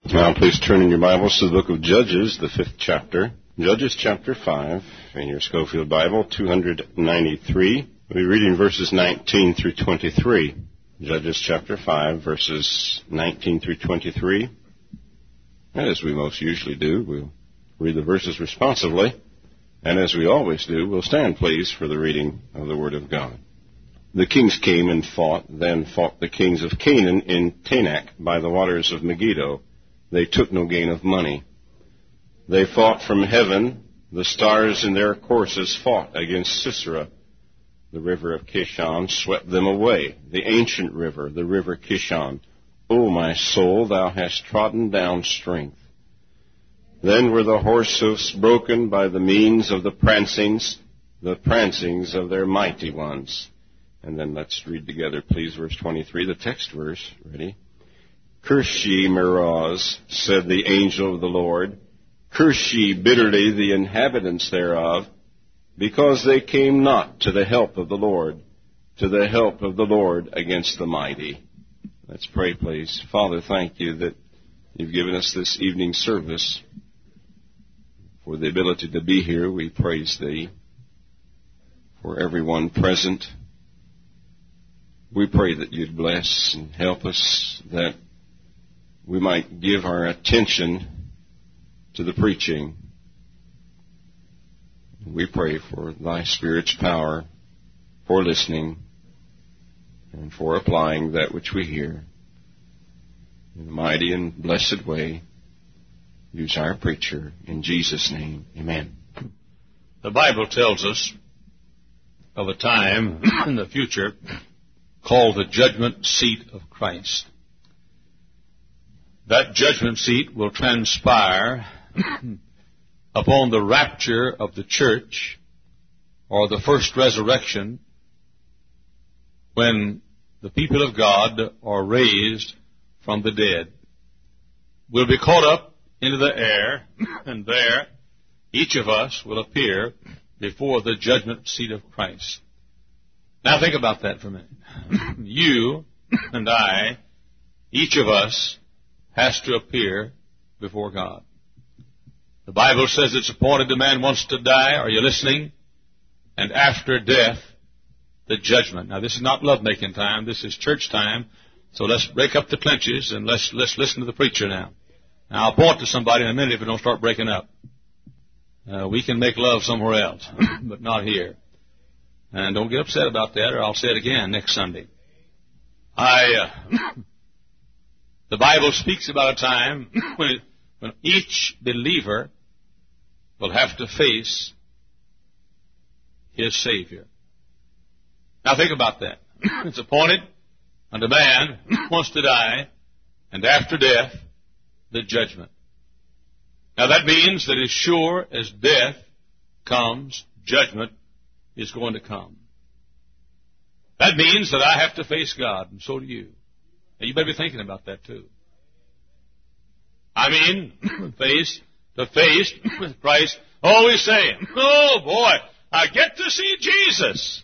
Now, please turn in your Bibles to the book of Judges, the 5th chapter. Judges chapter 5, in your Schofield Bible, 293. We'll be reading verses 19 through 23. Judges chapter 5, verses 19 through 23. And as we most usually do, we'll read the verses responsively. And as we always do, we'll stand, please, for the reading of the Word of God. The kings came and fought. Then fought the kings of Canaan in Tanakh by the waters of Megiddo. They took no gain of money. They fought from heaven. The stars in their courses fought against Sisera. The river of Kishon swept them away, the ancient river, the river Kishon. O my soul, thou hast trodden down strength. Then were the horse hoofs broken by the means of the prancings of their mighty ones. And then let's read together, please, verse 23, the text verse. Ready? Curse ye Meroz, said the angel of the Lord. Curse ye bitterly the inhabitants thereof, because they came not to the help of the Lord, against the mighty. Let's pray, please. Father, thank you that you've given us this evening service. For the ability to be here, we praise thee. For everyone present, we pray that you'd bless and help us, that we might give our attention to the preaching. We pray for thy Spirit's power, for listening, and for applying that which we hear. In a mighty and blessed way, use our preacher. In Jesus' name, amen. The Bible tells us of a time in the future called the judgment seat of Christ. That judgment seat will transpire upon the rapture of the church, or the first resurrection, when the people of God are raised from the dead. We'll be caught up into the air, and there each of us will appear before the judgment seat of Christ. Now think about that for a minute. You and I, each of us, has to appear before God. The Bible says it's appointed a man wants to die. Are you listening? And after death, the judgment. Now this is not lovemaking time. This is church time. So let's break up the clinches and let's listen to the preacher now. Now I'll point to somebody in a minute if we don't start breaking up. We can make love somewhere else, but not here. And don't get upset about that, or I'll say it again next Sunday. The Bible speaks about a time when each believer will have to face his Savior. Now think about that. It's appointed unto man wants to die, and after death, the judgment. Now that means that as sure as death comes, judgment is going to come. That means that I have to face God, and so do you. Now you better be thinking about that too. I mean, face to face with Christ. Always saying, oh boy, I get to see Jesus.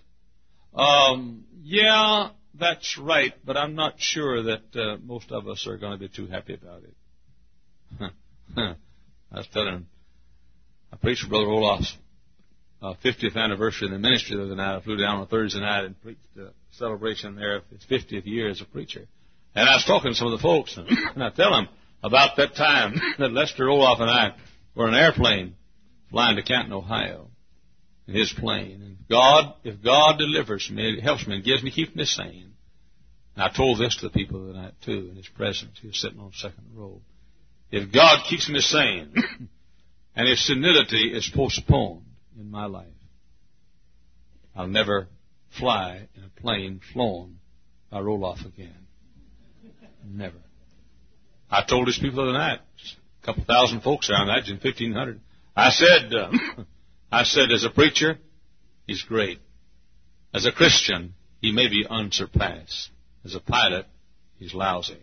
Yeah, that's right, but I'm not sure that most of us are going to be too happy about it. I was telling a preacher, Brother Olaf's 50th anniversary in the ministry the other night. I flew down on Thursday night and preached a celebration there of his 50th year as a preacher. And I was talking to some of the folks, and I tell them about that time that Lester Olaf and I were in an airplane flying to Canton, Ohio, in his plane. And if God delivers me, it helps me and gives me, keeps me sane. And I told this to the people that night, too, in his presence. He was sitting on the second row. If God keeps me sane, and if senility is postponed in my life, I'll never fly in a plane flown by Roloff again. Never. I told these people the other night, a couple thousand folks there, I imagine 1,500. I said, as a preacher, he's great. As a Christian, he may be unsurpassed. As a pilot, he's lousy.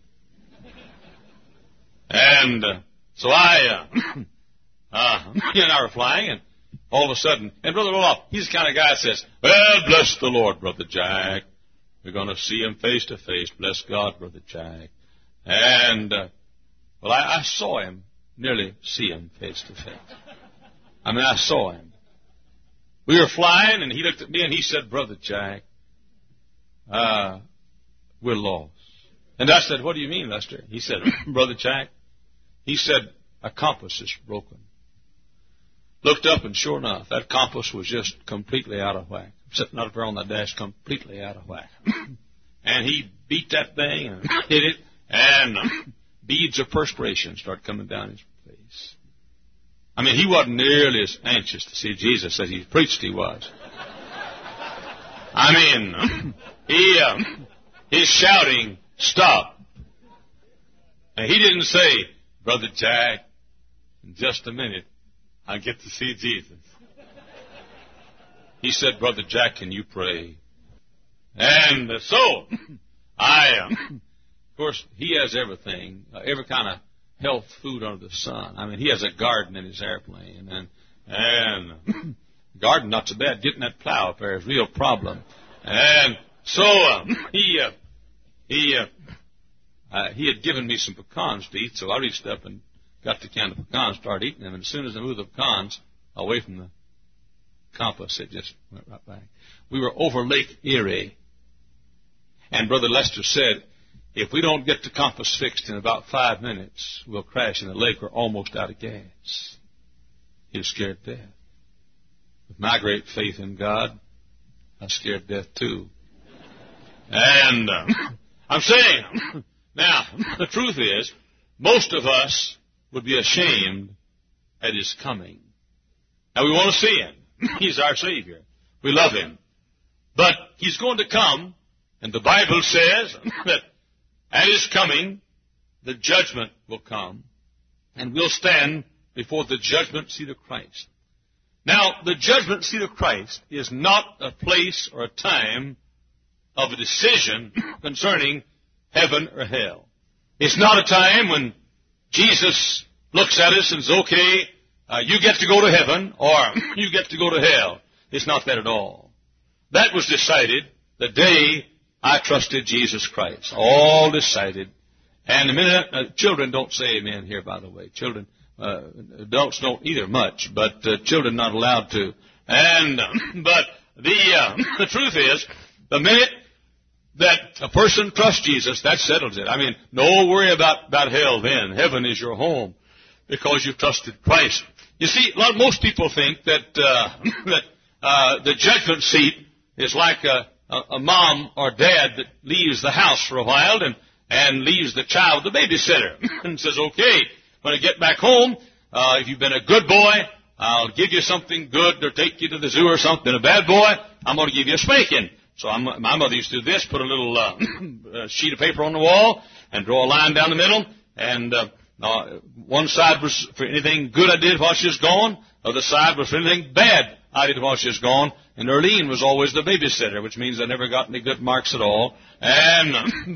And so he and I were flying, and all of a sudden, and Brother Roloff, he's the kind of guy that says, well, bless the Lord, Brother Jack. We're going to see him face to face. Bless God, Brother Jack. And Well, I saw him, nearly see him face to face. I mean, I saw him. We were flying, and he looked at me and he said, Brother Jack, we're lost. And I said, what do you mean, Lester? He said, Brother Jack, he said, a compass is broken. Looked up, and sure enough, that compass was just completely out of whack. Sitting out there on the dash, completely out of whack. And he beat that thing and hit it, and beads of perspiration start coming down his face. I mean, he wasn't nearly as anxious to see Jesus as he preached he was. I mean, his shouting stopped. And he didn't say, Brother Jack, in just a minute, I get to see Jesus. He said, Brother Jack, can you pray? And so, of course, he has everything, every kind of health food under the sun. I mean, he has a garden in his airplane, and garden not so bad. Getting that plow up there is a real problem. And so he had given me some pecans to eat, so I reached up and got the can of pecans, started eating them, and as soon as I moved the pecans away from the compass, it just went right back. We were over Lake Erie, and Brother Lester said, if we don't get the compass fixed in about 5 minutes, we'll crash in the lake. We're almost out of gas. He was scared to death. With my great faith in God, I was scared to death too. And I'm saying, now, the truth is, most of us would be ashamed at His coming. Now, we want to see Him. He's our Savior. We love Him. But He's going to come, and the Bible says that at His coming, the judgment will come, and we'll stand before the judgment seat of Christ. Now, the judgment seat of Christ is not a place or a time of a decision concerning heaven or hell. It's not a time when Jesus looks at us and says, okay, you get to go to heaven or you get to go to hell. It's not that at all. That was decided the day I trusted Jesus Christ. All decided. And the minute, children don't say amen here, by the way. Children, adults don't either much, but children not allowed to. And, but the truth is, the minute that a person trusts Jesus, that settles it. I mean, no worry about hell then. Heaven is your home because you've trusted Christ. You see, most people think that the judgment seat is like a mom or dad that leaves the house for a while and leaves the child with the babysitter and says, okay, when I get back home, if you've been a good boy, I'll give you something good or take you to the zoo or something. A bad boy, I'm going to give you a spanking. So my mother used to do this, put a little sheet of paper on the wall and draw a line down the middle. And one side was for anything good I did while she was gone. The other side was for anything bad I did while she was gone. And Erlene was always the babysitter, which means I never got any good marks at all. And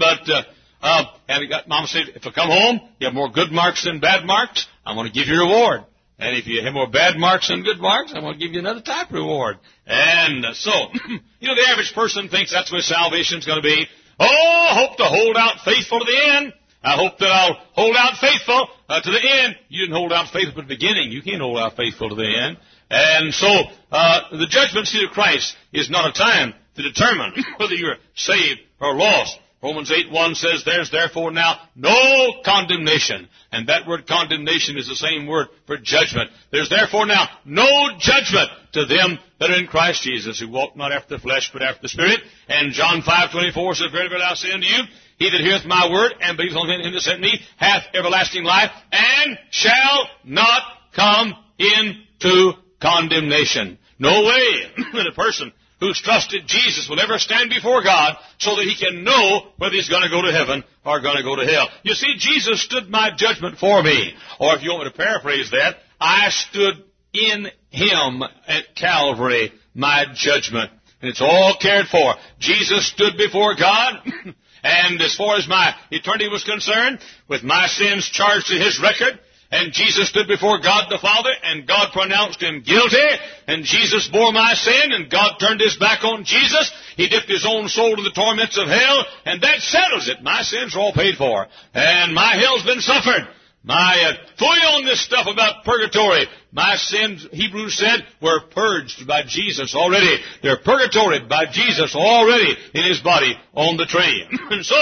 Mama said, if I come home, you have more good marks than bad marks, I'm going to give you a reward. And if you have more bad marks than good marks, I'm going to give you another type of reward. And so, the average person thinks that's where salvation's going to be. Oh, I hope to hold out faithful to the end. I hope that I'll hold out faithful to the end. You didn't hold out faithful at the beginning. You can't hold out faithful to the end. And so, the judgment seat of Christ is not a time to determine whether you're saved or lost. Romans 8:1 says, there's therefore now no condemnation. And that word condemnation is the same word for judgment. There's therefore now no judgment to them that are in Christ Jesus, who walk not after the flesh, but after the Spirit. And John 5:24 says, very, very, I say unto you, he that heareth my word and believes on him that sent me hath everlasting life, and shall not come into condemnation. No way that a person who's trusted Jesus will ever stand before God so that he can know whether he's going to go to heaven or going to go to hell. You see, Jesus stood my judgment for me. Or if you want me to paraphrase that, I stood in him at Calvary, my judgment. And it's all cared for. Jesus stood before God, and as far as my eternity was concerned, with my sins charged to his record, and Jesus stood before God the Father, and God pronounced him guilty, and Jesus bore my sin, and God turned his back on Jesus. He dipped his own soul to the torments of hell, and that settles it. My sins are all paid for, and my hell's been suffered. Fully on this stuff about purgatory. My sins, Hebrews said, were purged by Jesus already. They're purgatoried by Jesus already in His body on the tree. And so,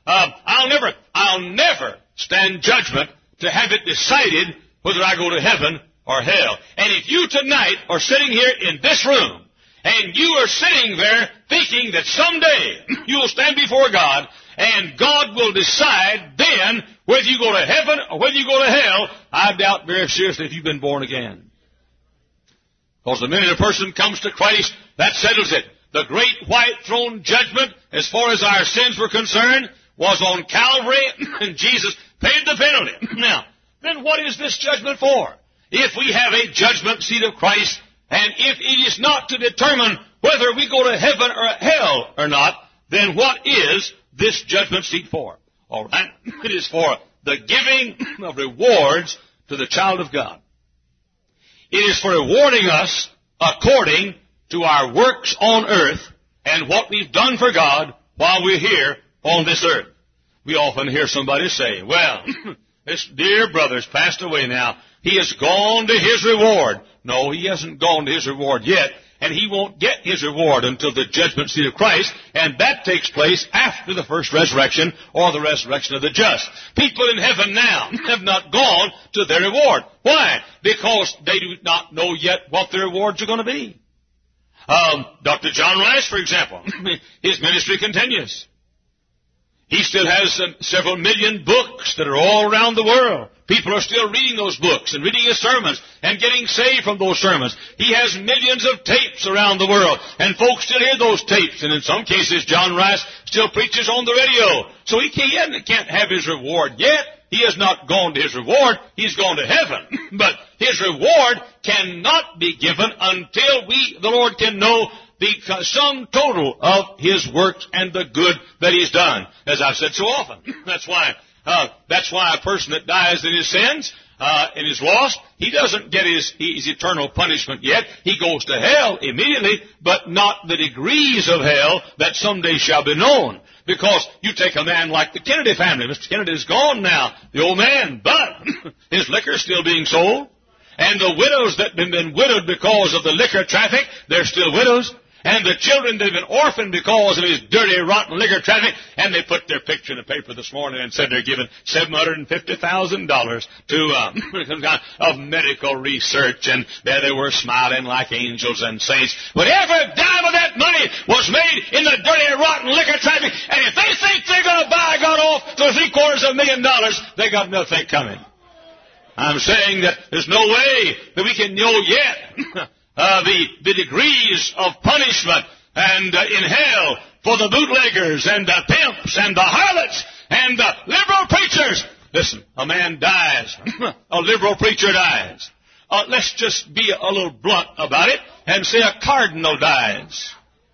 I'll never stand judgment to have it decided whether I go to heaven or hell. And if you tonight are sitting here in this room, and you are sitting there thinking that someday you will stand before God, and God will decide then whether you go to heaven or whether you go to hell, I doubt very seriously if you've been born again. Because the minute a person comes to Christ, that settles it. The great white throne judgment, as far as our sins were concerned, was on Calvary, and Jesus paid the penalty. Now, then what is this judgment for? If we have a judgment seat of Christ, and if it is not to determine whether we go to heaven or hell or not, then what is this judgment seat for? All right? It is for the giving of rewards to the child of God. It is for rewarding us according to our works on earth and what we've done for God while we're here on this earth. We often hear somebody say, well, this dear brother's passed away now. He has gone to his reward. No, he hasn't gone to his reward yet, and he won't get his reward until the judgment seat of Christ, and that takes place after the first resurrection or the resurrection of the just. People in heaven now have not gone to their reward. Why? Because they do not know yet what their rewards are going to be. Dr. John Rice, for example, his ministry continues. He still has several million books that are all around the world. People are still reading those books and reading his sermons and getting saved from those sermons. He has millions of tapes around the world, and folks still hear those tapes. And in some cases, John Rice still preaches on the radio. So he can't have his reward yet. He has not gone to his reward. He's gone to heaven. But his reward cannot be given until the Lord can know the sum total of His works and the good that He's done. As I've said so often. That's why a person that dies in his sins and is lost, he doesn't get his eternal punishment yet. He goes to hell immediately, but not the degrees of hell that someday shall be known. Because you take a man like the Kennedy family. Mr. Kennedy is gone now, the old man, but his liquor is still being sold. And the widows that have been widowed because of the liquor traffic, they're still widows. And the children that have been orphaned because of his dirty, rotten liquor traffic, and they put their picture in the paper this morning and said they're giving $750,000 to of medical research, and there they were smiling like angels and saints. But every dime of that money was made in the dirty, rotten liquor traffic, and if they think they're going to buy God off for $750,000, they got nothing coming. I'm saying that there's no way that we can know yet the degrees of punishment and in hell for the bootleggers and the pimps and the harlots and the liberal preachers. Listen, a man dies. A liberal preacher dies. Let's just be a little blunt about it and say a cardinal dies.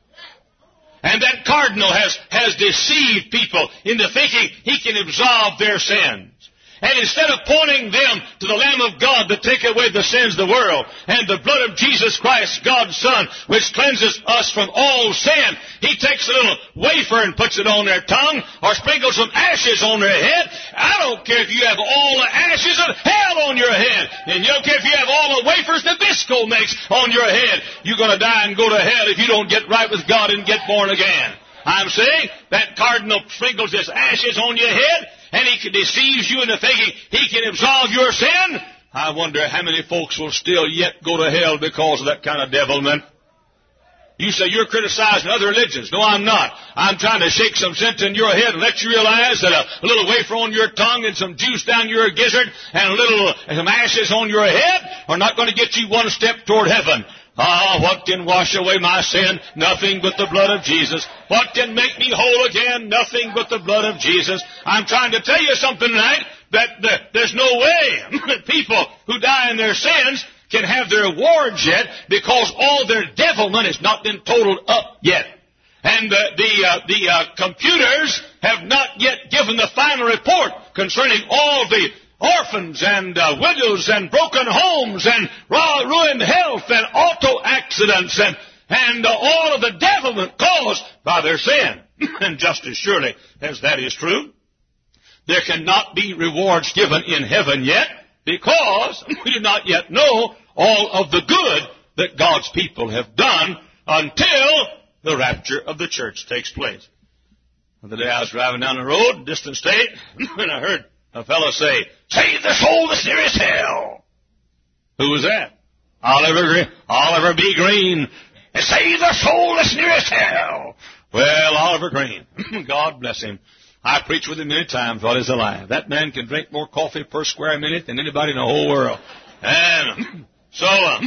And that cardinal has deceived people into thinking he can absolve their sins. And instead of pointing them to the Lamb of God to take away the sins of the world and the blood of Jesus Christ, God's Son, which cleanses us from all sin, he takes a little wafer and puts it on their tongue or sprinkles some ashes on their head. I don't care if you have all the ashes of hell on your head. And you don't care if you have all the wafers Nabisco makes on your head. You're going to die and go to hell if you don't get right with God and get born again. I'm saying that cardinal sprinkles his ashes on your head, and he deceives you into thinking he can absolve your sin. I wonder how many folks will still yet go to hell because of that kind of devilment. You say you're criticizing other religions. No, I'm not. I'm trying to shake some sense in your head and let you realize that a little wafer on your tongue and some juice down your gizzard and some ashes on your head are not going to get you one step toward heaven. Ah, what can wash away my sin? Nothing but the blood of Jesus. What can make me whole again? Nothing but the blood of Jesus. I'm trying to tell you something tonight, that there's no way that people who die in their sins can have their rewards yet, because all their devilment has not been totaled up yet. And the computers have not yet given the final report concerning all the orphans and widows and broken homes and ruined health and auto accidents and all of the devilment caused by their sin. And just as surely as that is true, there cannot be rewards given in heaven yet, because we do not yet know all of the good that God's people have done until the rapture of the church takes place. The day I was driving down the road, distant state, and I heard a fellow say, "Save the soul that's nearest hell." Who was that? Oliver B. Green. Save the soul that's nearest hell. Well, Oliver Green, God bless him. I preached with him many times while he's alive. That man can drink more coffee per square minute than anybody in the whole world. And so,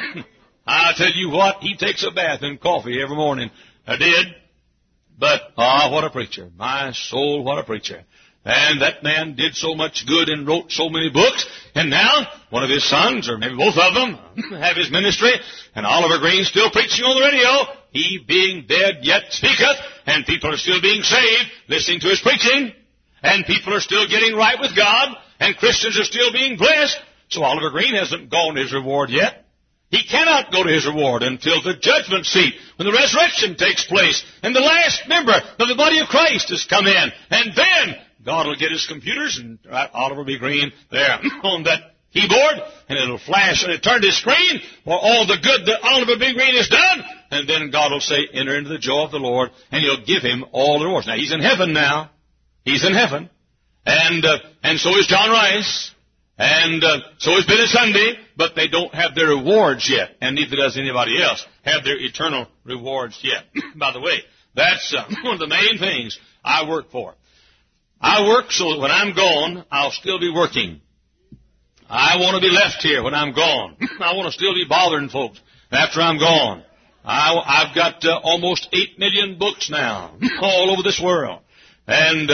I tell you what, he takes a bath in coffee every morning. I did. But, what a preacher. My soul, what a preacher. And that man did so much good and wrote so many books. And now, one of his sons, or maybe both of them, have his ministry. And Oliver Green still preaching on the radio. He being dead yet speaketh. And people are still being saved, listening to his preaching. And people are still getting right with God. And Christians are still being blessed. So Oliver Green hasn't gone to his reward yet. He cannot go to his reward until the judgment seat, when the resurrection takes place, and the last member of the body of Christ has come in. And then God will get his computers and write Oliver B. Green there on that keyboard, and it'll flash and it'll turn his screen for all the good that Oliver B. Green has done. And then God will say, "Enter into the joy of the Lord," and he'll give him all the rewards. Now, he's in heaven now. He's in heaven. And so is John Rice. And so is Billy Sunday, but they don't have their rewards yet, and neither does anybody else have their eternal rewards yet. By the way, that's one of the main things I work for. I work so that when I'm gone, I'll still be working. I want to be left here when I'm gone. I want to still be bothering folks after I'm gone. I've got almost 8 million books now all over this world. And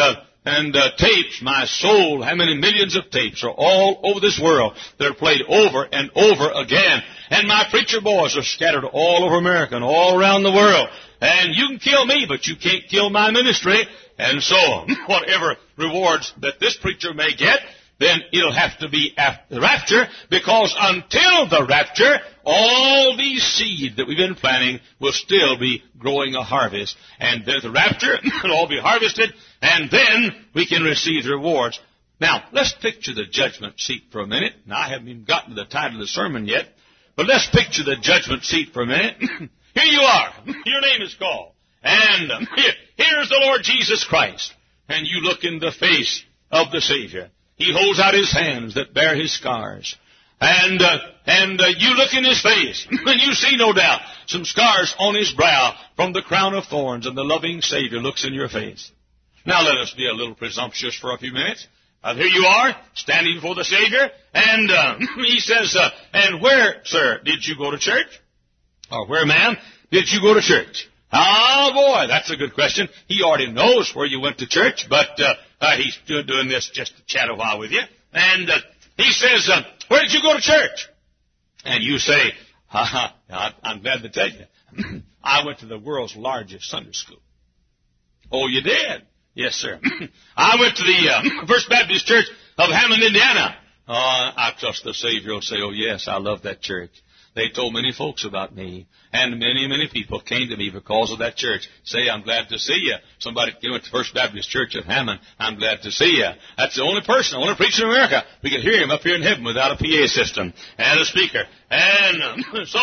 tapes, my soul, how many millions of tapes are all over this world. They're played over and over again. And my preacher boys are scattered all over America and all around the world. And you can kill me, but you can't kill my ministry. And so, whatever rewards that this preacher may get, then it'll have to be after the rapture, because until the rapture, all these seed that we've been planting will still be growing a harvest. And then at the rapture, it'll all be harvested, and then we can receive the rewards. Now, let's picture the judgment seat for a minute. Now, I haven't even gotten to the title of the sermon yet, but let's picture the judgment seat for a minute. Here you are. Your name is called. And here's the Lord Jesus Christ. And you look in the face of the Savior. He holds out his hands that bear his scars. And you look in his face, and you see, no doubt, some scars on his brow from the crown of thorns, and the loving Savior looks in your face. Now let us be a little presumptuous for a few minutes. Here you are, standing before the Savior, and he says, "And where, sir, did you go to church?" Or, "Where, ma'am, did you go to church?" Oh, boy, that's a good question. He already knows where you went to church, but he's doing this just to chat a while with you. And he says, "Where did you go to church?" And you say, "I'm glad to tell you, I went to the world's largest Sunday school." "Oh, you did?" "Yes, sir." "I went to the First Baptist Church of Hammond, Indiana." I trust the Savior will say, "Oh, yes, I love that church. They told many folks about me, and many, many people came to me because of that church. Say, I'm glad to see you. Somebody went to First Baptist Church of Hammond. I'm glad to see you." That's the only person, the only preacher in America. We can hear him up here in heaven without a PA system and a speaker. And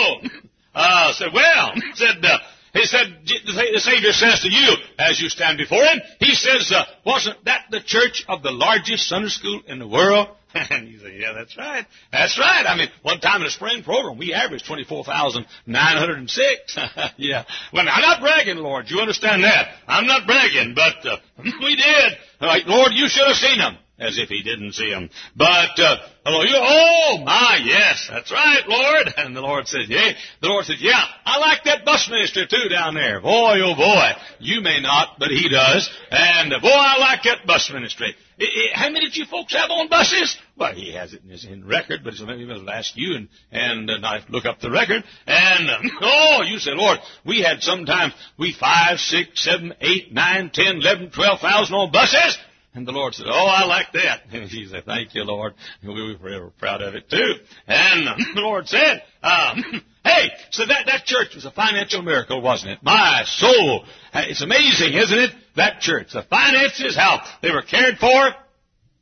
he said, the Savior says to you, as you stand before him, he says, "Wasn't that the church of the largest Sunday school in the world?" And you say, "Yeah, that's right. That's right. I mean, one time in a spring program, we averaged 24,906. Yeah. Well, I'm not bragging, Lord. You understand that? I'm not bragging, but we did. Like, "Lord, you should have seen them." As if he didn't see them. But, "Oh, my, yes, that's right, Lord." And the Lord said, "Yeah." The Lord said, "Yeah, I like that bus minister, too, down there. Boy, oh, boy. You may not, but he does. And, boy, I like that bus ministry. How many did you folks have on buses?" Well, he has it in record, but maybe he'll ask you and I look up the record. And, you say, "Lord, we had sometimes 5, 6, 7, 8, 9, 10, 11, 12,000 on buses." And the Lord said, "Oh, I like that." And he said, "Thank you, Lord." And we were very proud of it, too. And the Lord said, "Hey, so that church was a financial miracle, wasn't it? My soul. It's amazing, isn't it? That church. The finances, how they were cared for.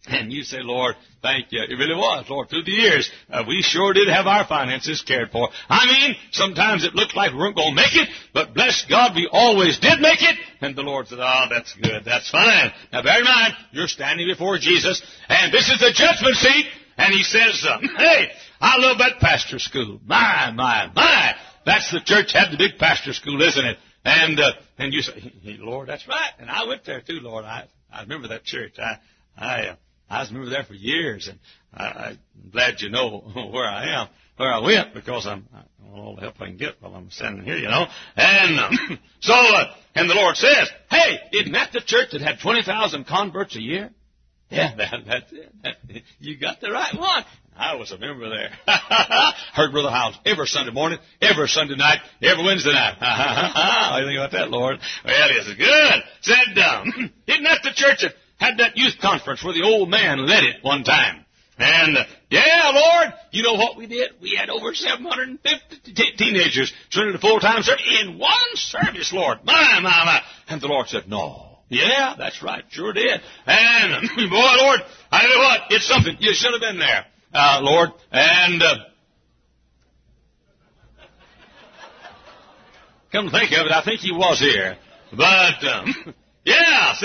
And you say, Lord, thank you. It really was, Lord. Through the years, we sure did have our finances cared for. I mean, sometimes it looked like we weren't going to make it, but bless God, we always did make it. And the Lord said, oh, that's good. That's fine. Now, bear in mind, you're standing before Jesus, and this is the judgment seat. And he says, hey, I love that pastor school. My. That's the church had the big pastor school, isn't it? And you say, Lord, that's right. And I went there too, Lord. I remember that church. I was a member there for years, and I'm glad you know where I went, because I want all the help I can get while I'm standing here, you know. And and the Lord says, hey, isn't that the church that had 20,000 converts a year? Yeah, that's it. You got the right one. I was a member there. Heard Brother Howells every Sunday morning, every Sunday night, every Wednesday night. What do you think about that, Lord? Well, it's good. Said, isn't that the church that had that youth conference where the old man led it one time? And, yeah, Lord, you know what we did? We had over 750 teenagers surrendered to full-time service in one service, Lord. My. And the Lord said, no. Yeah, that's right. Sure did. And, boy, Lord, I tell you what, it's something. You should have been there, Lord. And, come to think of it, I think he was here. But, yeah,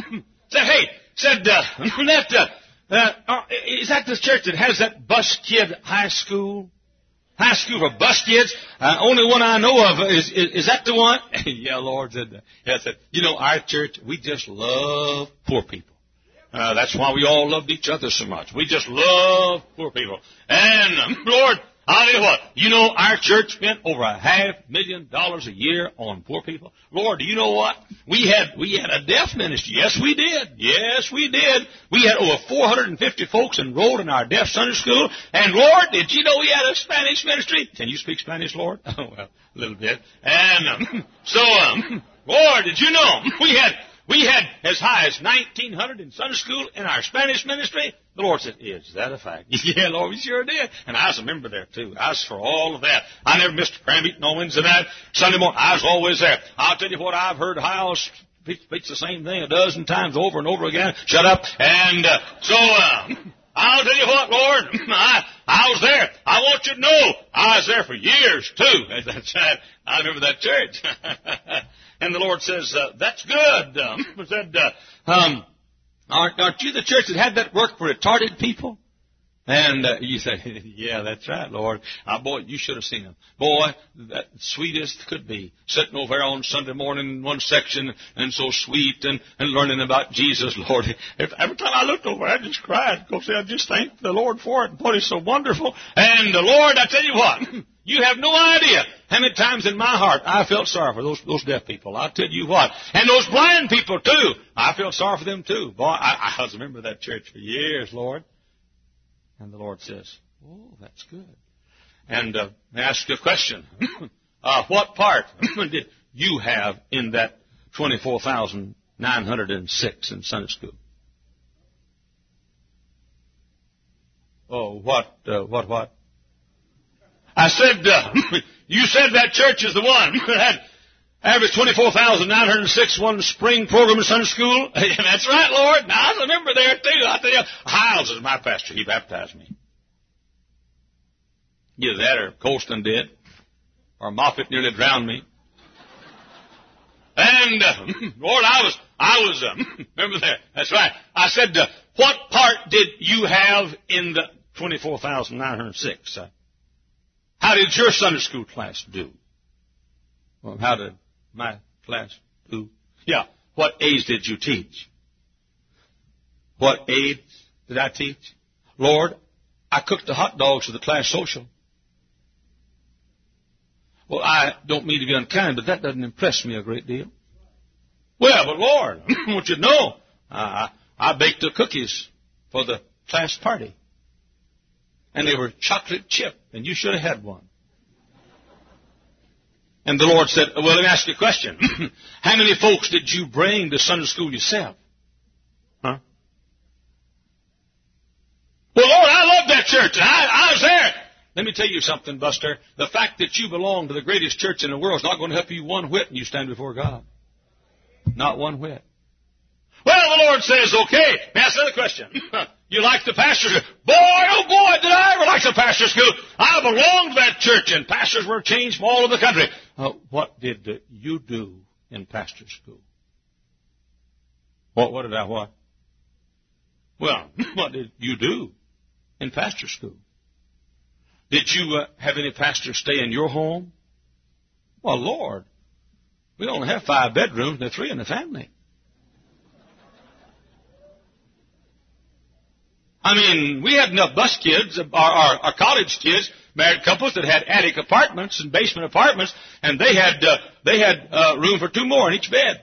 is that this church that has that bus kid high school? High school for bus kids? Only one I know of. Is that the one? Yeah, Lord said that. Yeah, said, you know, our church, we just love poor people. That's why we all loved each other so much. We just love poor people. And, Lord, I'll tell you what, you know, our church spent over $500,000 a year on poor people. Lord, do you know what? We had a deaf ministry. Yes, we did. Yes, we did. We had over 450 folks enrolled in our deaf Sunday school. And Lord, did you know we had a Spanish ministry? Can you speak Spanish, Lord? Oh, well, a little bit. And Lord, did you know we had as high as 1,900 in Sunday school in our Spanish ministry? The Lord said, is that a fact? Yeah, Lord, we sure did. And I was a member there, too. I was for all of that. I never missed a prayer meeting on Wednesday night. Sunday morning, I was always there. I'll tell you what, I've heard Howells speak the same thing a dozen times over and over again. Shut up. And I'll tell you what, Lord, I was there. I want you to know I was there for years, too. That's right. I remember that church. And the Lord says, that's good. Aren't you the church that had that work for retarded people? And you say, yeah, that's right, Lord. Boy, you should have seen them. Boy, that sweetest could be. Sitting over there on Sunday morning in one section and so sweet and learning about Jesus, Lord. Every time I looked over, I just cried because I just thanked the Lord for it. Boy, it's so wonderful. And Lord, I tell you what, you have no idea how many times in my heart I felt sorry for those deaf people. I'll tell you what. And those blind people, too. I felt sorry for them, too. Boy, I was a member of that church for years, Lord. And the Lord says, oh, that's good. And may I ask you a question? What part did you have in that 24,906 in Sunday school? Oh, what? I said, you said that church is the one that had average 24,906 one spring program in Sunday school. That's right, Lord. Now, I remember there, too. I tell you, Howells is my pastor. He baptized me. Either that or Colston did. Or Moffitt nearly drowned me. And, Lord, I was remember there. That's right. I said, what part did you have in the 24,906? How did your Sunday school class do? Well, how did my class do? Yeah. What aids did you teach? What aids did I teach? Lord, I cooked the hot dogs for the class social. Well, I don't mean to be unkind, but that doesn't impress me a great deal. Well, but Lord, I want you to know, I baked the cookies for the class party. And they were chocolate chip, and you should have had one. And the Lord said, well, let me ask you a question. How many folks did you bring to Sunday school yourself? Huh? Well, Lord, I love that church, and I was there. Let me tell you something, Buster. The fact that you belong to the greatest church in the world is not going to help you one whit when you stand before God. Not one whit. Well, the Lord says, okay. May I ask another question? You like the pastor's school? Boy, oh boy, did I ever like the pastor's school. I belonged to that church, and pastors were changed from all over the country. What did you do in pastor's school? What did I what? Well, what did you do in pastor's school? Did you have any pastors stay in your home? Well, Lord, we only have 5 bedrooms and there are 3 in the family. I mean, we had enough bus kids, our college kids, married couples that had attic apartments and basement apartments, and they had room for 2 more in each bed.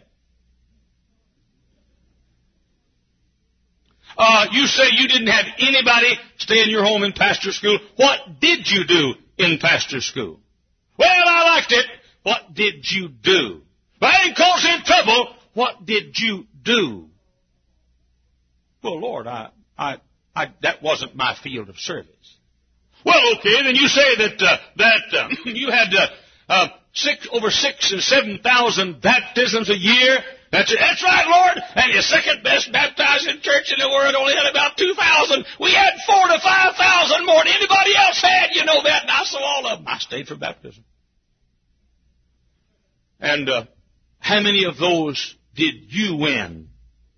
You say you didn't have anybody stay in your home in pastor school. What did you do in pastor school? Well, I liked it. What did you do? If I didn't cause any trouble, what did you do? Well, Lord, that wasn't my field of service. Well, okay, then you say that you had over 6,000 and 7,000 baptisms a year. That's right, Lord. And your second best baptizing church in the world only had about 2,000. We had 4,000 to 5,000 more than anybody else had. You know that. And I saw all of them. I stayed for baptism. And how many of those did you win?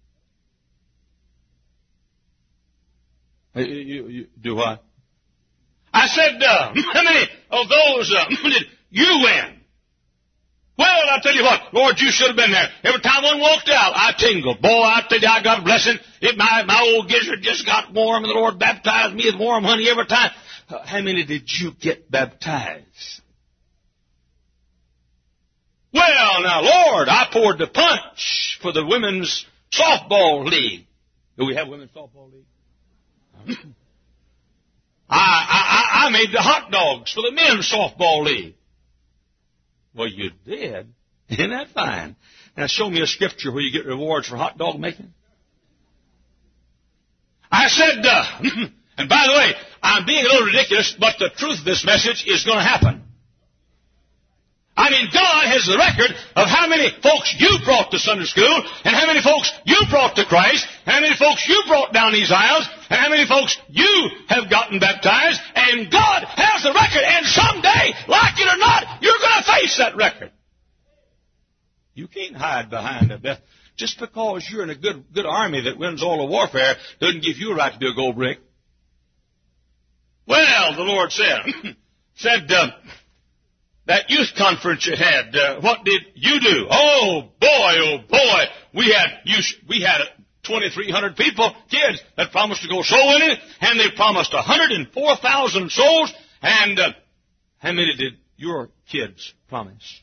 You do what? I said, how many of those did you win? Well, I'll tell you what, Lord, you should have been there. Every time one walked out, I tingled. Boy, I tell you, I got a blessing. My old gizzard just got warm, and the Lord baptized me with warm honey every time. How many did you get baptized? Well, now, Lord, I poured the punch for the women's softball league. Do we have women's softball league? I made the hot dogs for the men's softball league. Well, you did. Isn't that fine? Now, show me a scripture where you get rewards for hot dog making. I said, and by the way, I'm being a little ridiculous, but the truth of this message is going to happen. I mean, God has the record of how many folks you brought to Sunday school, and how many folks you brought to Christ, and how many folks you brought down these aisles, and how many folks you have gotten baptized, and God has the record, and someday, like it or not, you're going to face that record. You can't hide behind a death. Just because you're in a good army that wins all the warfare doesn't give you a right to be a gold brick. Well, the Lord said, that youth conference you had, what did you do? Oh boy, we had 2,300 people, kids, that promised to go soul winning, and they promised 104,000 souls, and how many did your kids promise?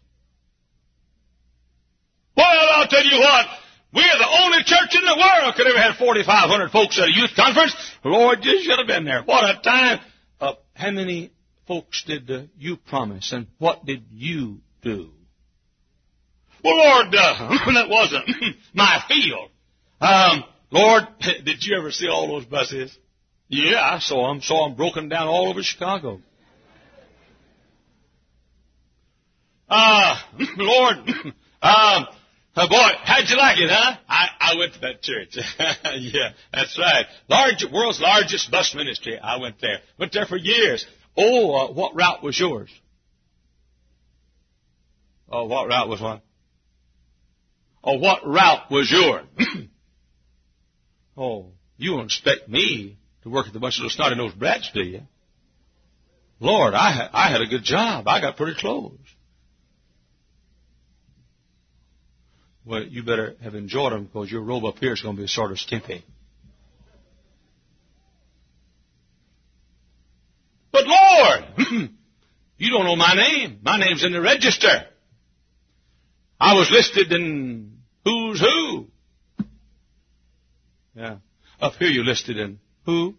Well, I'll tell you what, we're the only church in the world could ever have 4,500 folks at a youth conference. Lord, you should have been there. What a time. How many folks did you promise, and what did you do? Well, Lord, that wasn't my field. Lord, did you ever see all those buses? Yeah, I saw them broken down all over Chicago. Lord, boy, how'd you like it, huh? I went to that church. Yeah, that's right. World's largest bus ministry. I went there. Went there for years. Oh, what route was yours? Oh, what route was what? Oh, what route was yours? Oh, you don't expect me to work at the bunch of those snotty-nosed brats, do you? Lord, I had a good job. I got pretty clothes. Well, you better have enjoyed them because your robe up here is going to be sort of skimpy. But Lord, you don't know my name. My name's in the register. I was listed in Who's Who. Yeah. Up here you're listed in who?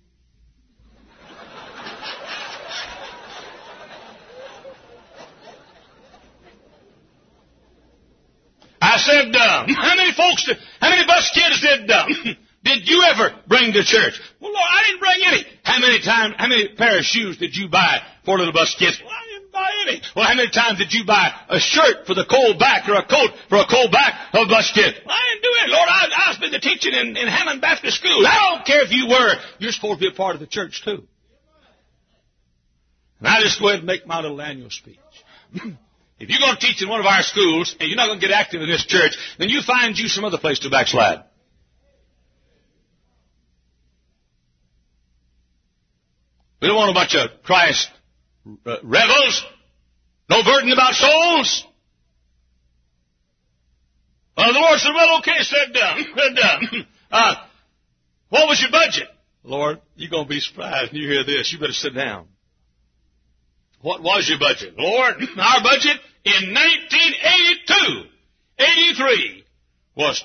I said, how many bus kids did you ever bring to church? Well, Lord, I didn't bring any. How many pair of shoes did you buy for little bus kids? Well, I didn't buy money. Well, how many times did you buy a shirt for the cold back or a coat for a cold back of bus kid? Well, I didn't do it. Lord, I was busy teaching in Hammond Baptist School. I don't care if you were. You're supposed to be a part of the church, too. And I just go ahead and make my little annual speech. If you're going to teach in one of our schools and you're not going to get active in this church, then you find you some other place to backslide. We don't want a bunch of Christ rebels. No burden about souls. Well, the Lord said, well, okay, said done. What was your budget? Lord, you're going to be surprised when you hear this. You better sit down. What was your budget? Lord, our budget in 1982, 83 was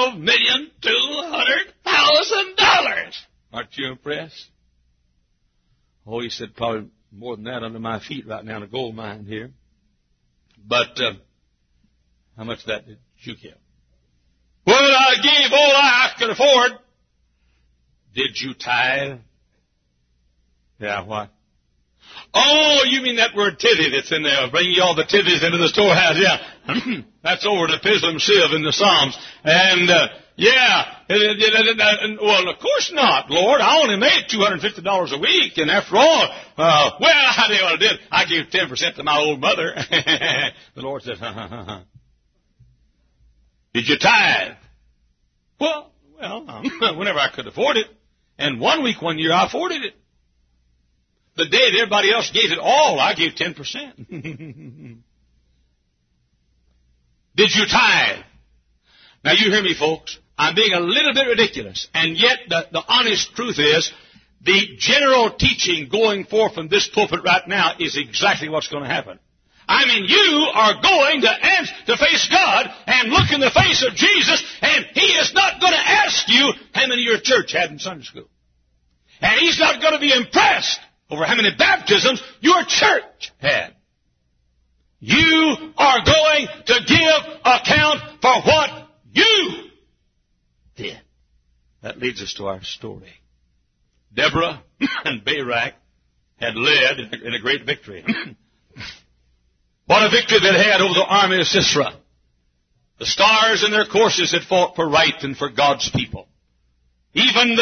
$12,200,000. Aren't you impressed? Oh, he said probably more than that under my feet right now in a gold mine here. But how much of that did you give? Well, I gave all I could afford. Did you tithe? Yeah, what? Oh, you mean that word tithe that's in there, bringing all the tithes into the storehouse, yeah. That's over the Pislim Siv in the Psalms. And, well, of course not, Lord. I only made $250 a week, and after all, I tell you what I did. I gave 10% to my old mother. The Lord said, Did you tithe? Well, whenever I could afford it. And one year, I afforded it. The day that everybody else gave it all, I gave 10%. Did you tithe? Now you hear me, folks. I'm being a little bit ridiculous. And yet the honest truth is, the general teaching going forth from this pulpit right now is exactly what's going to happen. I mean, you are going to face God and look in the face of Jesus, and He is not going to ask you how many your church had in Sunday school. And He's not going to be impressed over how many baptisms your church had. You are going to give account for what you did. That leads us to our story. Deborah and Barak had led in a great victory. What a victory they had over the army of Sisera. The stars in their courses had fought for right and for God's people. Even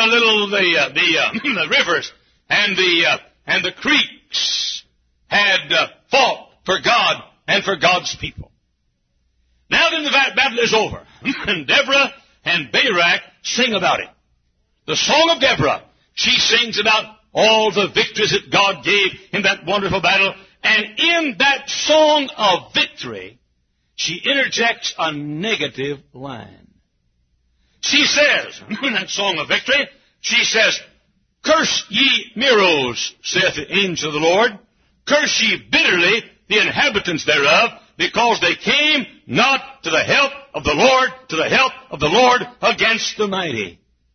the rivers and the creeks had fought for God and for God's people. Now then the battle is over. And Deborah and Barak sing about it. The Song of Deborah. She sings about all the victories that God gave in that wonderful battle. And in that song of victory, she interjects a negative line. She says, in that song of victory, she says, Curse ye Meroz, saith the angel of the Lord. Curse ye bitterly the inhabitants thereof, because they came not to the help of the Lord against the mighty.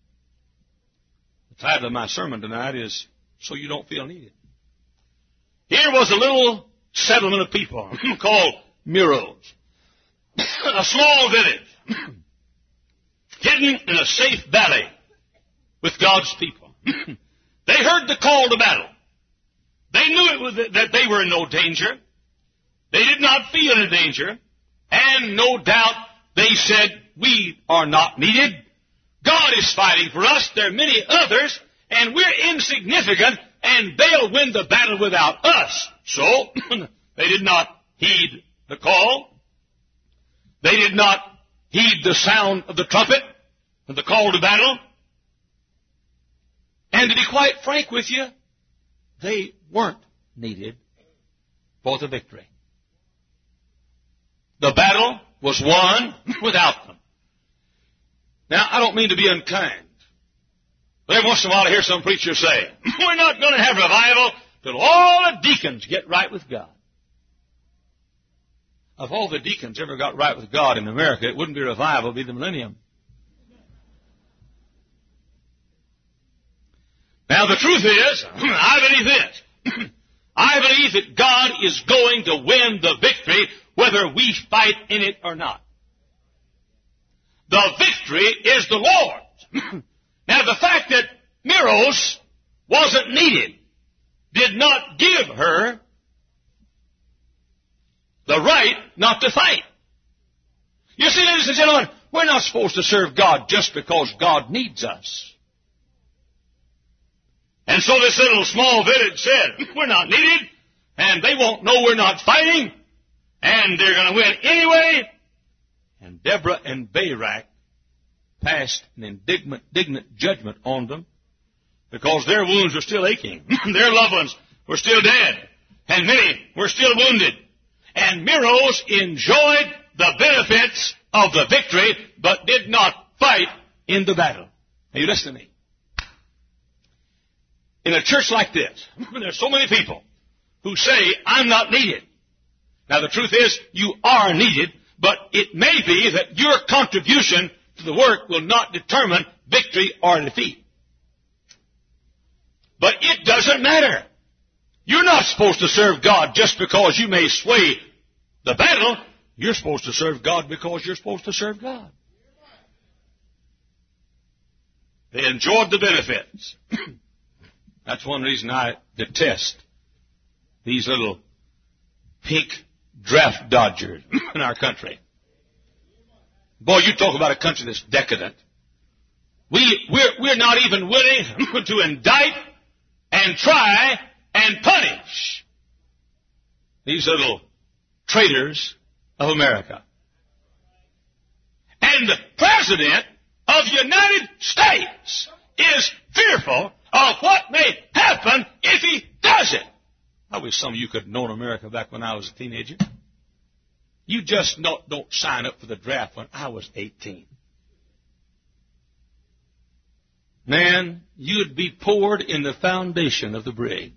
The title of my sermon tonight is, So You Don't Feel Needed. Here was a little settlement of people called Meroz. A small village, hidden in a safe valley with God's people. They heard the call to battle. They knew that they were in no danger. They did not feel any danger. And no doubt they said, we are not needed. God is fighting for us. There are many others, and we're insignificant, and they'll win the battle without us. So, they did not heed the call. They did not heed the sound of the trumpet and the call to battle. And to be quite frank with you, they weren't needed for the victory. The battle was won without them. Now, I don't mean to be unkind. But every once in a while I hear some preacher say, we're not going to have revival till all the deacons get right with God. If all the deacons ever got right with God in America, it wouldn't be revival, it would be the millennium. Now, the truth is, I believe this. I believe that God is going to win the victory whether we fight in it or not. The victory is the Lord's. Now, the fact that Meroz wasn't needed did not give her the right not to fight. You see, ladies and gentlemen, we're not supposed to serve God just because God needs us. And so this little small village said, we're not needed, and they won't know we're not fighting, and they're going to win anyway. And Deborah and Barak passed an indignant judgment on them because their wounds were still aching. Their loved ones were still dead, and many were still wounded. And Meroz enjoyed the benefits of the victory, but did not fight in the battle. Now you listen to me. In a church like this, there's so many people who say, I'm not needed. Now the truth is, you are needed, but it may be that your contribution to the work will not determine victory or defeat. But it doesn't matter. You're not supposed to serve God just because you may sway the battle. You're supposed to serve God because you're supposed to serve God. They enjoyed the benefits. That's one reason I detest these little pink draft dodgers in our country. Boy, you talk about a country that's decadent. We're not even willing to indict and try and punish these little traitors of America. And the President of the United States is fearful of what may happen if he does it. I wish some of you could have known America back when I was a teenager. You just don't sign up for the draft when I was 18. Man, you'd be poured in the foundation of the brig.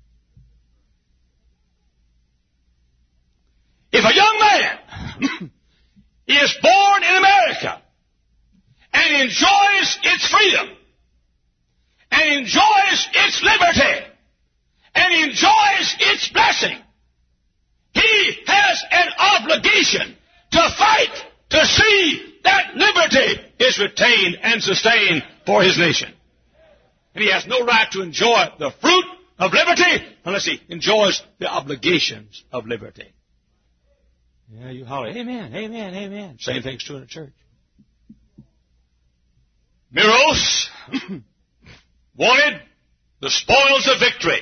If a young man is born in America and enjoys its freedom and enjoys its liberty and enjoys its blessing, he has an obligation to fight to see that liberty is retained and sustained for his nation. And he has no right to enjoy the fruit of liberty unless he enjoys the obligations of liberty. Yeah, you holler, amen, amen, amen. Same thing's true in a church. Meroz wanted the spoils of victory.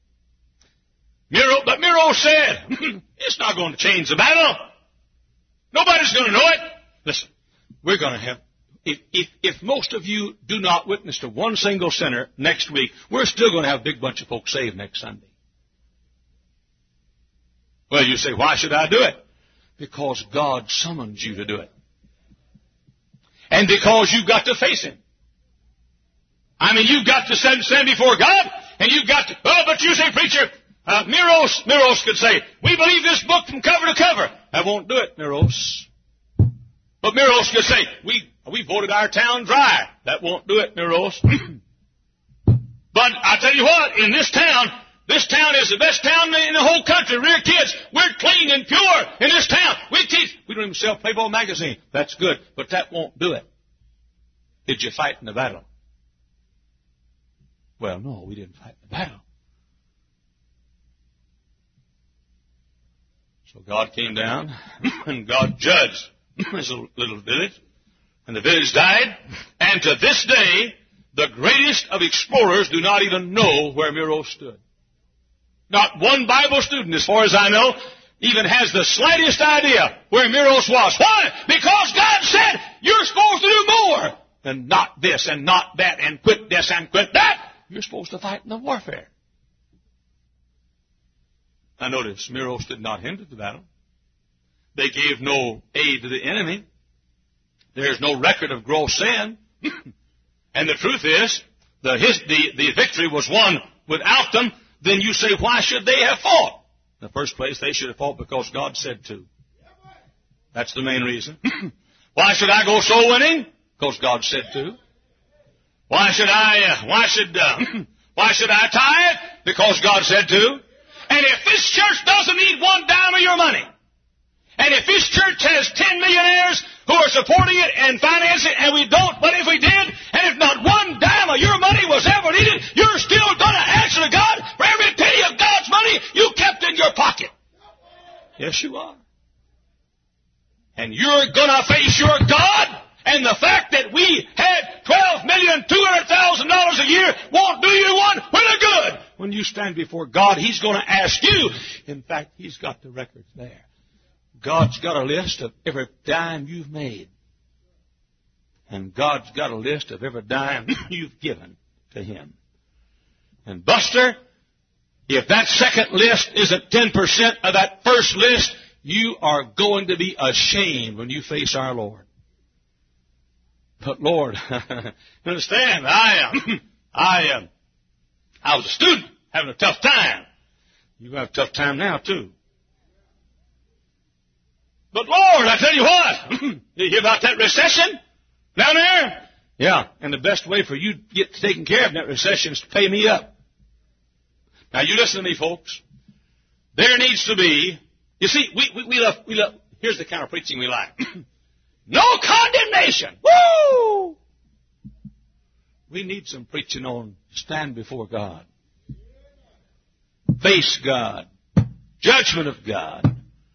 But Meroz said, it's not going to change the battle. Nobody's going to know it. Listen, we're going to have, if most of you do not witness to one single sinner next week, we're still going to have a big bunch of folks saved next Sunday. Well, you say, why should I do it? Because God summons you to do it. And because you've got to face Him. I mean, you've got to stand before God, and you've got to, oh, but you say, preacher, Meroz could say, we believe this book from cover to cover. I won't do it, Meroz. But Meroz could say, we voted our town dry. That won't do it, Meroz. But I tell you what, in this town is the best town in the whole country. Rear kids, we're clean and pure in this town. We don't even sell Playboy magazine. That's good, but that won't do it. Did you fight in the battle? Well, no, we didn't fight in the battle. So God came down, and God judged this little village, and the village died. And to this day, the greatest of explorers do not even know where Meroz stood. Not one Bible student, as far as I know, even has the slightest idea where Meroz was. Why? Because God said, you're supposed to do more than not this and not that and quit this and quit that. You're supposed to fight in the warfare. Now notice, Meroz did not hinder the battle. They gave no aid to the enemy. There's no record of gross sin. And the truth is, the victory was won without them. Then you say, why should they have fought? In the first place, they should have fought because God said to. That's the main reason. Why should I go soul winning? Because God said to. Why should I tithe? Because God said to. And if this church doesn't need one dime of your money, and if this church has 10 millionaires who are supporting it and financing it, and we don't, but if we did, and if not one dime of your money was ever needed, you're still going to answer to God for every penny of God's money you kept in your pocket. Yes, you are. And you're going to face your God. And the fact that we had $12,200,000 a year won't do you one whit of good. When you stand before God, He's going to ask you. In fact, He's got the records there. God's got a list of every dime you've made. And God's got a list of every dime you've given to Him. And Buster, if that second list isn't 10% of that first list, you are going to be ashamed when you face our Lord. But Lord, understand, I was a student having a tough time. You're going to have a tough time now too. But Lord, I tell you what, you hear about that recession down there? Yeah, and the best way for you to get taken care of in that recession is to pay me up. Now you listen to me, folks. There needs to be, you see, we love, here's the kind of preaching we like. No condemnation. Woo! We need some preaching on stand before God. Face God. Judgment of God.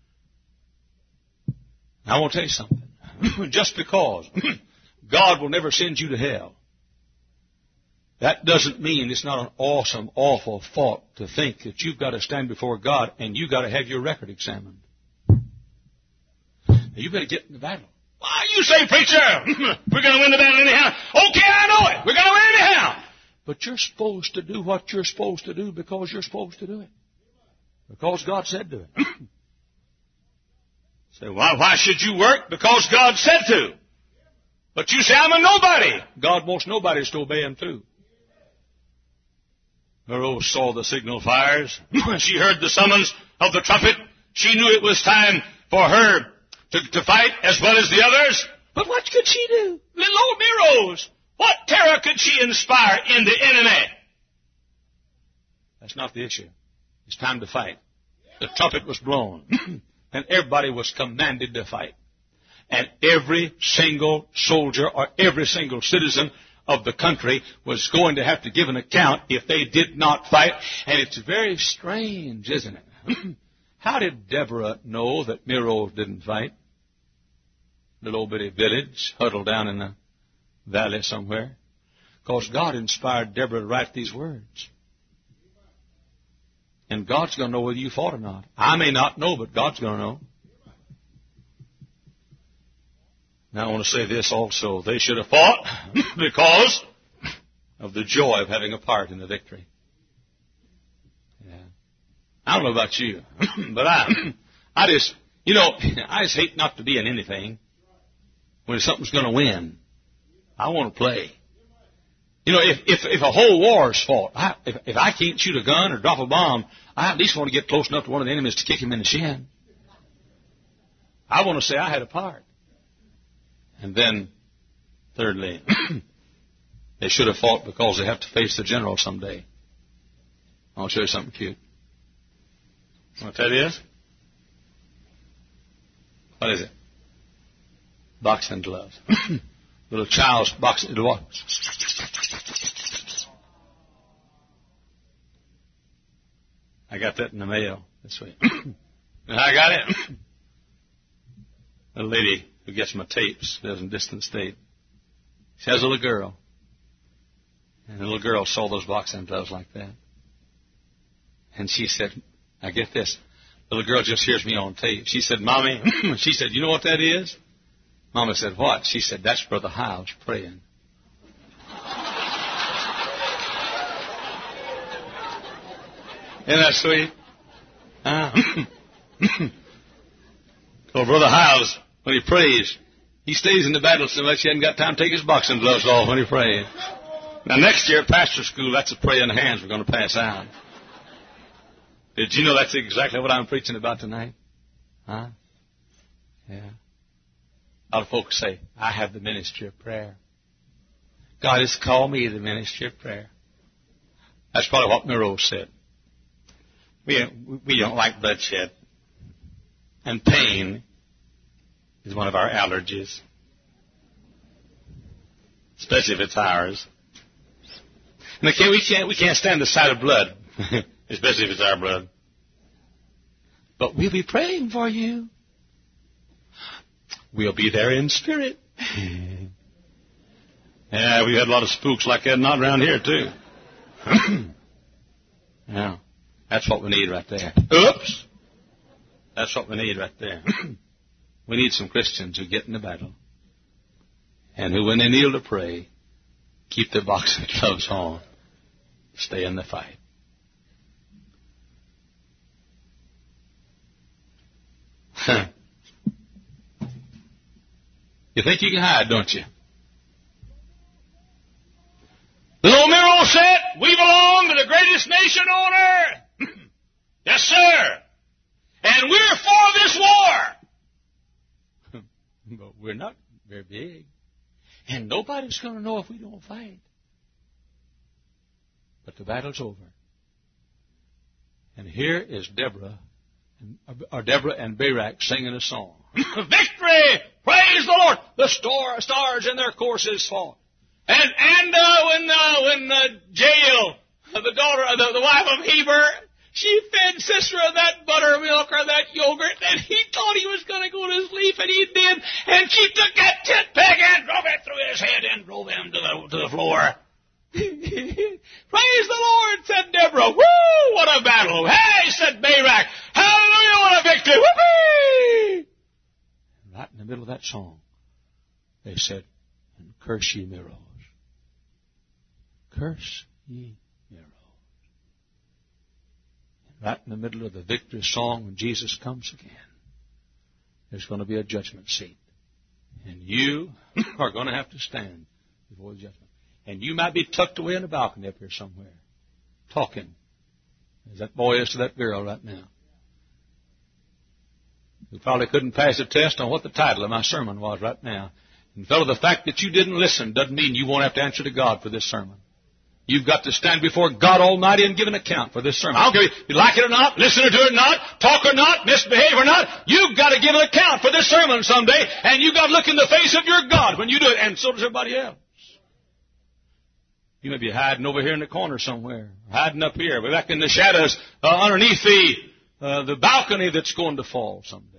I want to tell you something. Just because God will never send you to hell, that doesn't mean it's not an awesome, awful thought to think that you've got to stand before God and you've got to have your record examined. Now, you better get in the battle. Why, you say, preacher, we're going to win the battle anyhow. Okay, I know it. We're going to win anyhow. But you're supposed to do what you're supposed to do because you're supposed to do it. Because God said to it. Say, why should you work? Because God said to. But you say, I'm a nobody. God wants nobodies to obey Him too. Rose saw the signal fires. She heard the summons of the trumpet. She knew it was time for her to fight as well as the others. But what could she do? Little old me Rose. What terror could she inspire in the enemy? That's not the issue. It's time to fight. The trumpet was blown. And everybody was commanded to fight. And every single soldier or every single citizen of the country was going to have to give an account if they did not fight. And it's very strange, isn't it? How did Deborah know that Meroz didn't fight? Little bitty village huddled down in the valley somewhere. Because God inspired Deborah to write these words. And God's going to know whether you fought or not. I may not know, but God's going to know. Now I want to say this also. They should have fought because of the joy of having a part in the victory. Yeah. I don't know about you, but I just hate not to be in anything when something's going to win. I want to play. You know, if a whole war is fought, if I can't shoot a gun or drop a bomb, I at least want to get close enough to one of the enemies to kick him in the shin. I want to say I had a part. And then, thirdly, they should have fought because they have to face the general someday. I'll show you something cute. You want to tell you this? What is it? Boxing gloves. Little child's boxing gloves. I got that in the mail this week. And I got it. A lady who gets my tapes, lives in a distant state. She has a little girl. And the little girl saw those boxing gloves like that. And she said, I get this. The little girl just hears me on tape. She said, Mommy, she said, you know what that is? Mama said, what? She said, that's Brother Hiles praying. Isn't that sweet? So Brother Hiles, when he prays, he stays in the battle so much he hasn't got time to take his boxing gloves off when he prays. Now next year at pastor school, that's a praying hands we're going to pass out. Did you know that's exactly what I'm preaching about tonight? Huh? Yeah. A lot of folks say, I have the ministry of prayer. God has called me the ministry of prayer. That's probably what Meroz said. We don't like bloodshed. And pain is one of our allergies. Especially if it's ours. And we can't stand the sight of blood. Especially if it's our blood. But we'll be praying for you. We'll be there in spirit. Yeah, we had a lot of spooks like that not around here, too. Yeah, that's what we need right there. Oops! That's what we need right there. We need some Christians who get in the battle and who, when they kneel to pray, keep their boxing gloves on, stay in the fight. You think you can hide, don't you? The old Miro said, we belong to the greatest nation on earth. Yes, sir. And we're for this war. But we're not very big. And nobody's going to know if we don't fight. But the battle's over. And here is Deborah and Barak singing a song. Victory! Praise the Lord! The stars in their courses fall. And when Jael, the daughter, the wife of Heber, she fed sister of that buttermilk or that yogurt, and he thought he was going to go to sleep, and he did. And she took that tit peg and drove it through his head and drove him to the floor. Praise the Lord, said Deborah. Woo! What a battle! Hey, said Barak. Hallelujah! What a victory! Whoopee! Right in the middle of that song, they said, "And curse ye Meroz. Curse ye Meroz." And right in the middle of the victory song, when Jesus comes again, there's going to be a judgment seat. And you are going to have to stand before the judgment. And you might be tucked away in the balcony up here somewhere, talking, as that boy is to that girl right now, who probably couldn't pass the test on what the title of my sermon was right now. And fellow, the fact that you didn't listen doesn't mean you won't have to answer to God for this sermon. You've got to stand before God Almighty and give an account for this sermon. I don't care if you like it or not, listen to it or not, talk or not, misbehave or not. You've got to give an account for this sermon someday, and you've got to look in the face of your God when you do it, and so does everybody else. You may be hiding over here in the corner somewhere, hiding up here, back in the shadows underneath the balcony that's going to fall someday.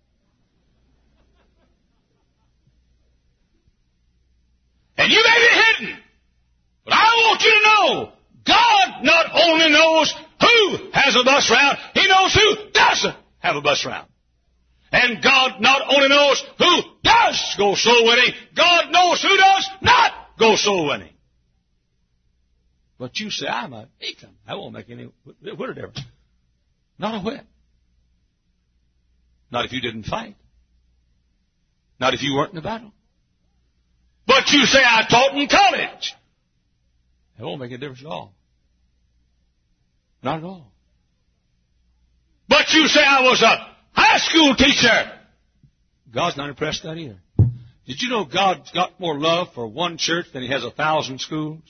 And you may be hidden, but I want you to know, God not only knows who has a bus route, He knows who doesn't have a bus route. And God not only knows who does go soul winning, God knows who does not go soul winning. But you say, I'm a deacon. That won't make any whit of difference. Not a whit. Not if you didn't fight. Not if you weren't in the battle. But you say, I taught in college. It won't make a difference at all. Not at all. But you say, I was a high school teacher. God's not impressed with that either. Did you know God's got more love for one church than He has 1,000 schools?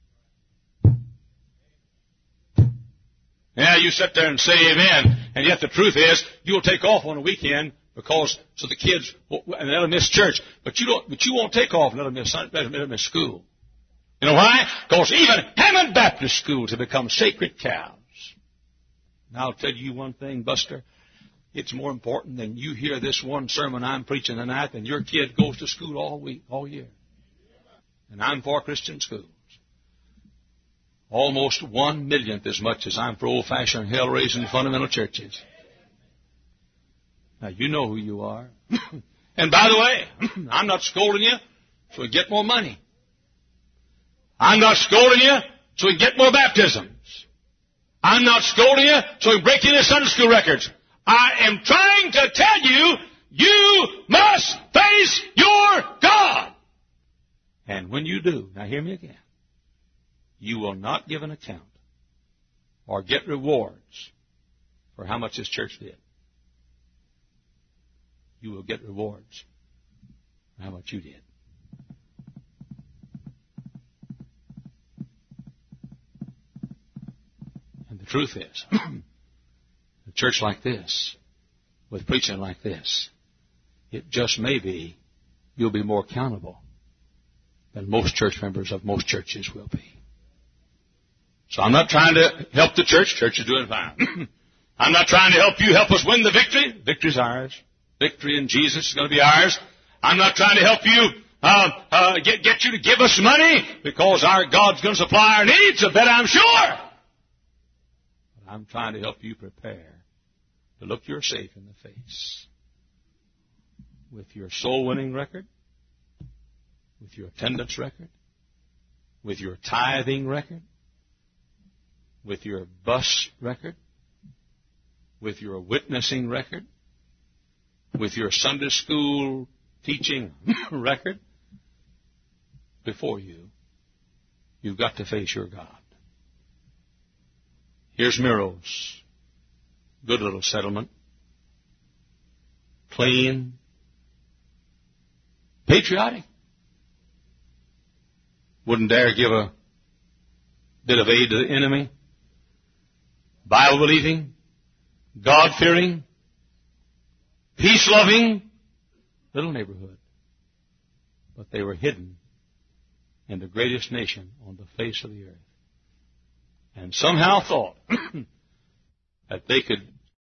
Yeah, you sit there and say amen, and yet the truth is, you'll take off on a weekend because so the kids and they'll miss church, but you won't take off and let them miss school. You know why? Because even Hammond Baptist schools have become sacred cows. And I'll tell you one thing, Buster. It's more important than you hear this one sermon I'm preaching tonight than your kid goes to school all week, all year. And I'm for Christian schools. Almost 1/1,000,000th as much as I'm for old-fashioned, hell-raising, fundamental churches. Now, you know who you are. And by the way, I'm not scolding you so we get more money. I'm not scolding you so we get more baptisms. I'm not scolding you so we break into Sunday school records. I am trying to tell you, you must face your God. And when you do, now hear me again, you will not give an account or get rewards for how much this church did. You will get rewards for how much you did. And the truth is, a church like this, with preaching like this, it just may be you'll be more accountable than most church members of most churches will be. So I'm not trying to help the church. Church is doing fine. I'm not trying to help you help us win the victory. Victory's ours. Victory in Jesus is going to be ours. I'm not trying to help you get you to give us money because our God's going to supply our needs. I bet I'm sure. But I'm trying to help you prepare to look your Savior in the face with your soul-winning record, with your attendance record, with your tithing record, with your bus record, with your witnessing record, with your Sunday school teaching record. Before you, you've got to face your God. Here's Miro's good little settlement. Clean, patriotic. Wouldn't dare give a bit of aid to the enemy. Bible-believing, God-fearing, peace-loving little neighborhood. But they were hidden in the greatest nation on the face of the earth. And somehow thought that they could